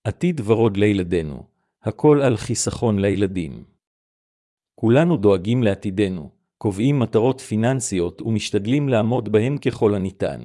עתיד ורוד לילדינו, הכל על חיסכון לילדים. כולנו דואגים לעתידנו, קובעים מטרות פיננסיות ומשתדלים לעמוד בהם ככל הניתן.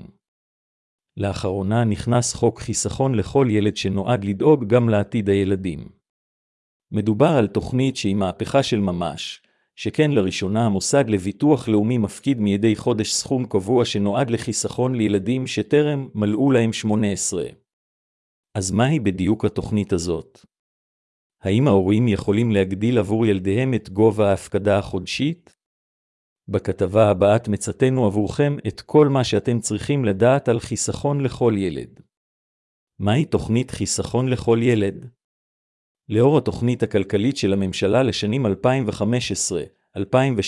לאחרונה נכנס חוק חיסכון לכל ילד שנועד לדאוג גם לעתיד הילדים. מדובר על תוכנית שהיא מהפכה של ממש, שכן לראשונה המוסד לביטוח לאומי מפקיד מדי חודש סכום קבוע שנועד לחיסכון לילדים שטרם מלאו להם 18. אז מהי בדיוק התוכנית הזאת? האם ההורים יכולים להגדיל עבור ילדיהם את גובה ההפקדה החודשית? בכתבה הבאה מצאתנו עבורכם את כל מה שאתם צריכים לדעת על חיסכון לכל ילד. מהי תוכנית חיסכון לכל ילד? לאור התוכנית הכלכלית של הממשלה לשנים 2015-2016,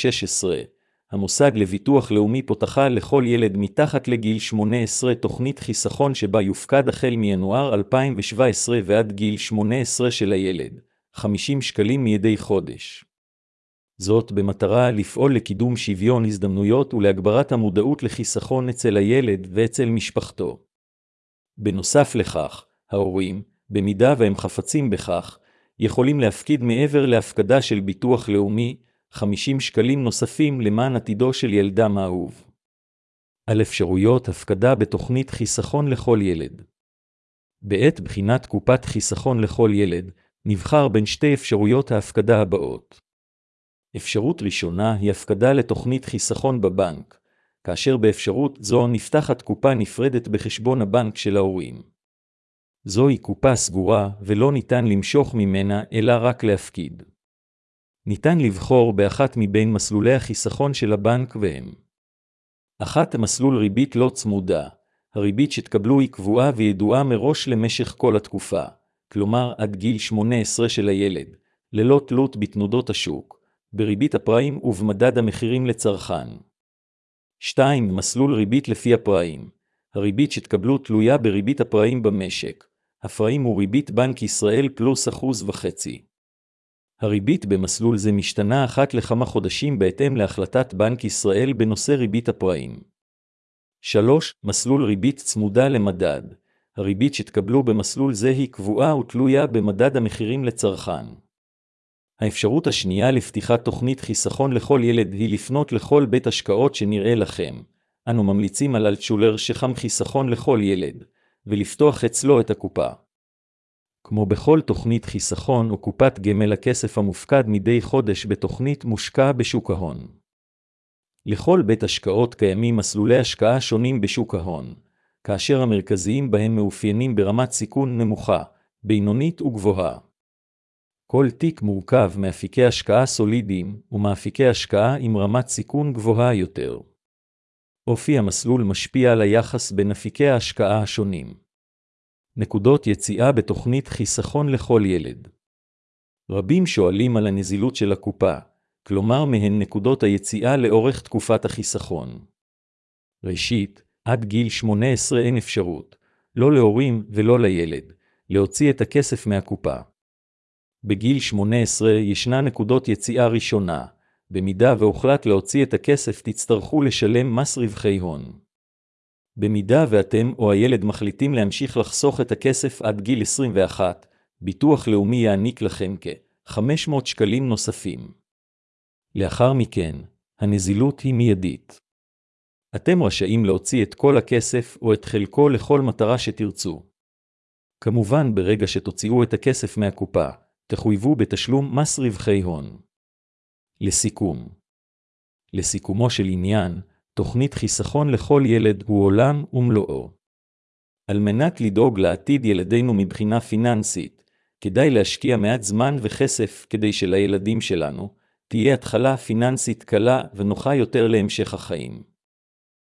המוסד לביטוח לאומי פותחה לכל ילד מתחת לגיל 18 תוכנית חיסכון שבה יופקד החל מינואר 2017 ועד גיל 18 של הילד, 50 שקלים מדי חודש. זאת במטרה לפעול לקידום שוויון הזדמנויות ולהגברת המודעות לחיסכון אצל הילד ואצל משפחתו. בנוסף לכך, ההורים, במידה והם חפצים בכך, יכולים להפקיד מעבר להפקדה של ביטוח לאומי, 50 שקלים נוספים למען עתידו של ילדם האהוב. על אפשרויות הפקדה בתוכנית חיסכון לכל ילד. בעת בחינת קופת חיסכון לכל ילד, נבחר בין שתי אפשרויות ההפקדה הבאות. אפשרות ראשונה היא הפקדה לתוכנית חיסכון בבנק, כאשר באפשרות זו נפתחת קופה נפרדת בחשבון הבנק של ההורים. זוהי קופה סגורה ולא ניתן למשוך ממנה אלא רק להפקיד. ניתן לבחור באחת מבין מסלולי החיסכון של הבנק והם. אחת, מסלול ריבית לא צמודה. הריבית שתקבלו היא קבועה וידועה מראש למשך כל התקופה, כלומר עד גיל 18 של הילד, ללא תלות בתנודות השוק, בריבית הפריים ובמדד המחירים לצרכן. 2. מסלול ריבית לפי הפריים. הריבית שתקבלו תלויה בריבית הפריים במשק. הפריים הוא ריבית בנק ישראל פלוס 1.5%. הריבית במסלול זה משתנה אחת לכמה חודשים בהתאם להחלטת בנק ישראל בנושא ריבית הפריים. 3. מסלול ריבית צמודה למדד. הריבית שתקבלו במסלול זה היא קבועה ותלויה במדד המחירים לצרכן. האפשרות השנייה לפתיחת תוכנית חיסכון לכל ילד היא לפנות לכל בית השקעות שנראה לכם. אנו ממליצים על אלטשולר שחם חיסכון לכל ילד, ולפתוח אצלו את הקופה. כמו בכל תוכנית חיסכון או קופת גמל, הכסף המופקד מדי חודש בתוכנית מושקע בשוק ההון. לכל בית השקעות קיימים מסלולי השקעה שונים בשוק ההון, כאשר המרכזיים בהם מאופיינים ברמת סיכון נמוכה, בינונית וגבוהה. כל תיק מורכב מאפיקי השקעה סולידיים ומאפיקי השקעה עם רמת סיכון גבוהה יותר. אופי המסלול משפיע על היחס בין אפיקי ההשקעה השונים. נקודות יציאה בתוכנית חיסכון לכל ילד. רבים שואלים על הנזילות של הקופה, כלומר מהן נקודות היציאה לאורך תקופת החיסכון. ראשית, עד גיל 18 אין אפשרות, לא להורים ולא לילד, להוציא את הכסף מהקופה. בגיל 18 ישנה נקודות יציאה ראשונה, במידה והוחלט להוציא את הכסף תצטרכו לשלם מס רווחי הון. במידה ואתם או הילד מחליטים להמשיך לחסוך את הכסף עד גיל 21, ביטוח לאומי יעניק לכם כ-500 שקלים נוספים. לאחר מכן, הנזילות היא מיידית. אתם רשאים להוציא את כל הכסף או את חלקו לכל מטרה שתרצו. כמובן ברגע שתוציאו את הכסף מהקופה, תחויבו בתשלום מס רווחי הון. לסיכומו של עניין, תוכנית חיסכון לכל ילד הוא עולם ומלואו. על מנת לדאוג לעתיד ילדינו מבחינה פיננסית, כדאי להשקיע מעט זמן וכסף כדי שלילדים שלנו תהיה התחלה פיננסית קלה ונוחה יותר להמשך החיים.